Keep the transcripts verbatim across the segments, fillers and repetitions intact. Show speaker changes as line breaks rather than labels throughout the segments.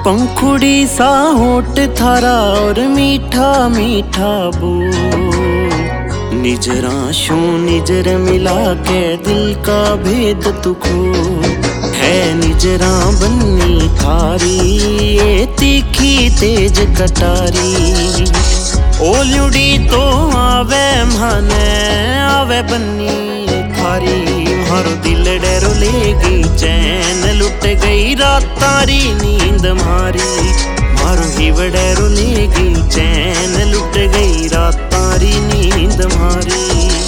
पंखुड़ी सा होठ थारा और मीठा मीठा बोल, निजरा शू निजर मिला के दिल का भेद तू खोल। है निजरा बन्नी थारी ये तीखी तेज कटारी, ओल्यूडी तो आवे माने आवे बन्नी थारी। मारो दिल डरो ले गई चैन लुट गई रात तारी नींद मारी, मारो हिव डरो ले गई चैन लुट गई रात तारी नींद मारी।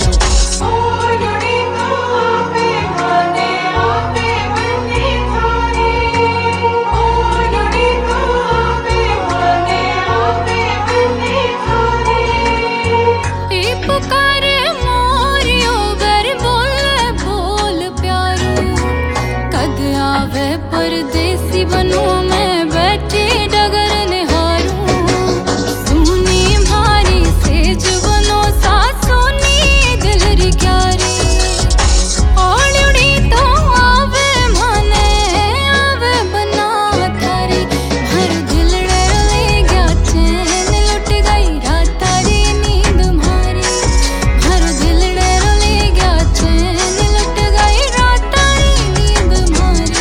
परदेसी बनूं मैं बैठी डगर निहारूं, सुनी भारी सेज बनो साथ सोनी दिल री क्यारी। ओल्यूडी तो आवे माने आवे बना थारी, हर दिल डर ले गया चैन लुट गई रात तारी नींद मारी। हर दिल डर ले गया चैन लुट गई रात तारी नींद मारी।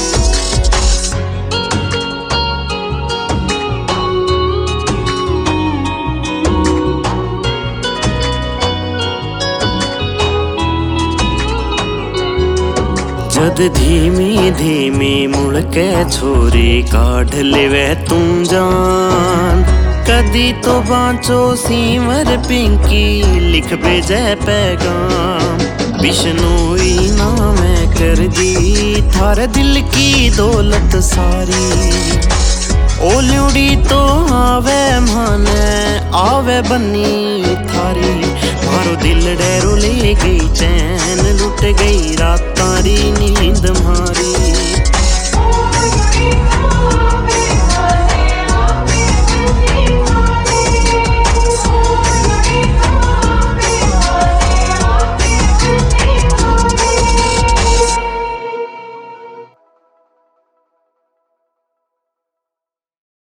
जद धीमी धीमी मुड़ के छोरी काढ़ लेवे तुम जान, कदी तो बाँचो सीवर पिंकी लिख भेजे पैगाम। बिश्नोई ना मैं कर दी थार दिल की दौलत सारी, ओल्यूडी तो आवे माने आवे बन्नी थारी। मारो दिल डरो ले गई चैन लुट गई रात तारी नींद मारी।